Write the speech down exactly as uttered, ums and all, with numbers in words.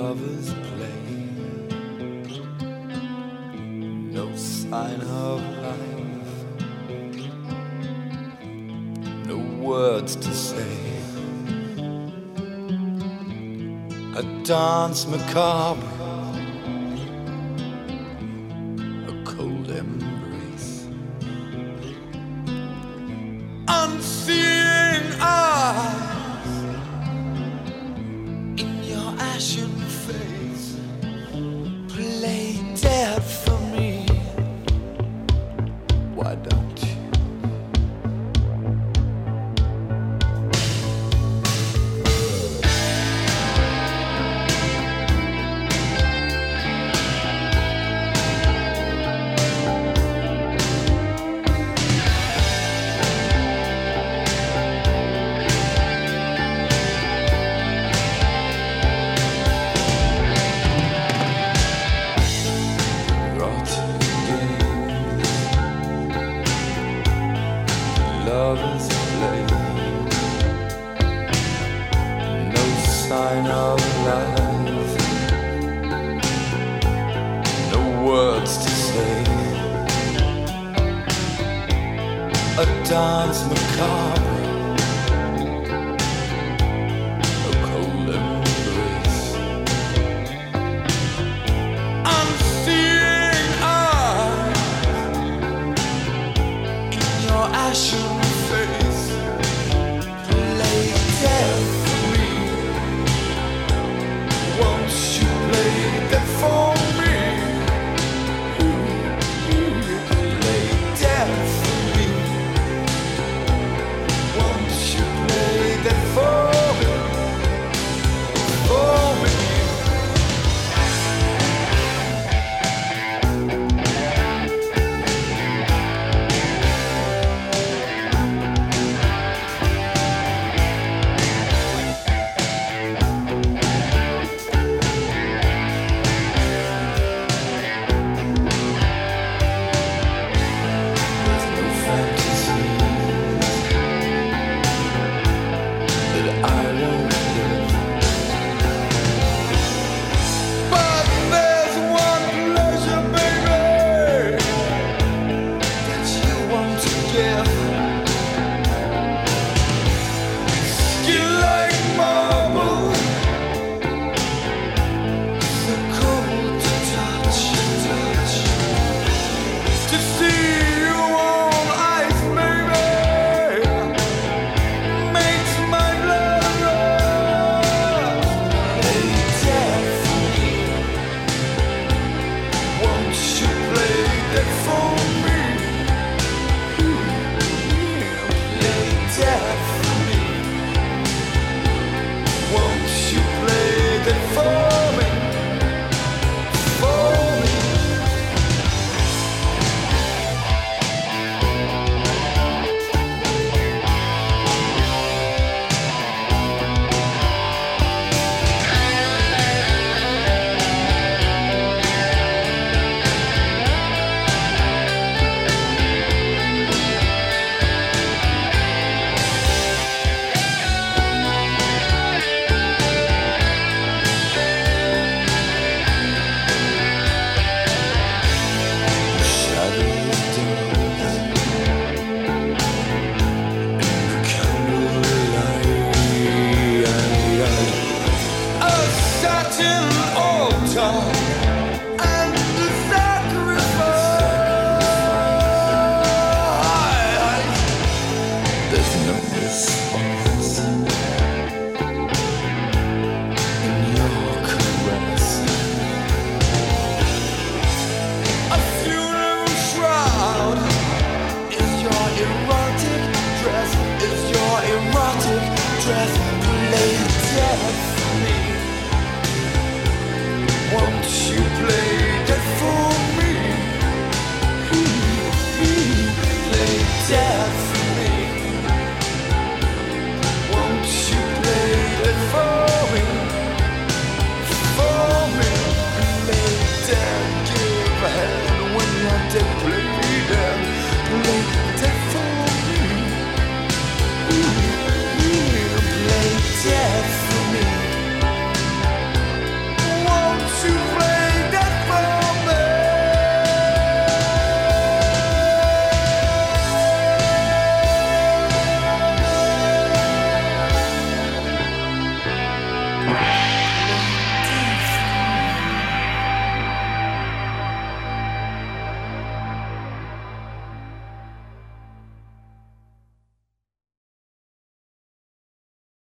Lovers play, no sign of life, no words to say. A dance macabre, a cold embrace, unseeing eyes in your ashen face. Play dead for me, why don't you? Lovers play, no sign of life, no words to say. A dance macabre, a cold embrace, unseeing eyes in your ashen face. Play dead for me, won't you play dead for me? Play dead for me, Thank